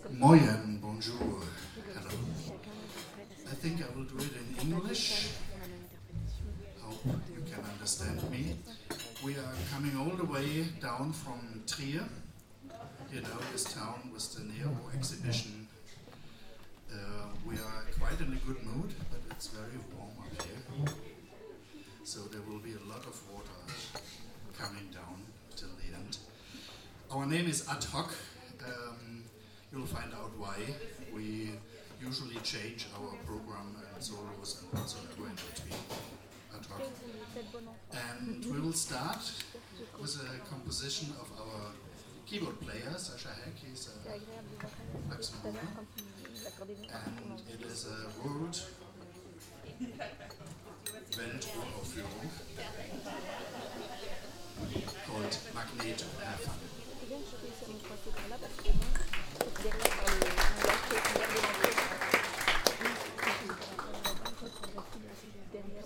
Moyen, bonjour, hello. I think I will do it in English. Hope you can understand me. We are coming all the way down from Trier. You know this town with the Nero exhibition. We are quite in a good mood, but it's very warm up here. So there will be a lot of water coming down till the end. Our name is Ad Hoc. You'll find out why. We usually change our program and solos and whatsoever in between. Ad Hoc. And we will start with a composition of our keyboard player, Sascha Heck. He's a Luxembourger. And it is a world Welturaufführung called Magneto. Have fun.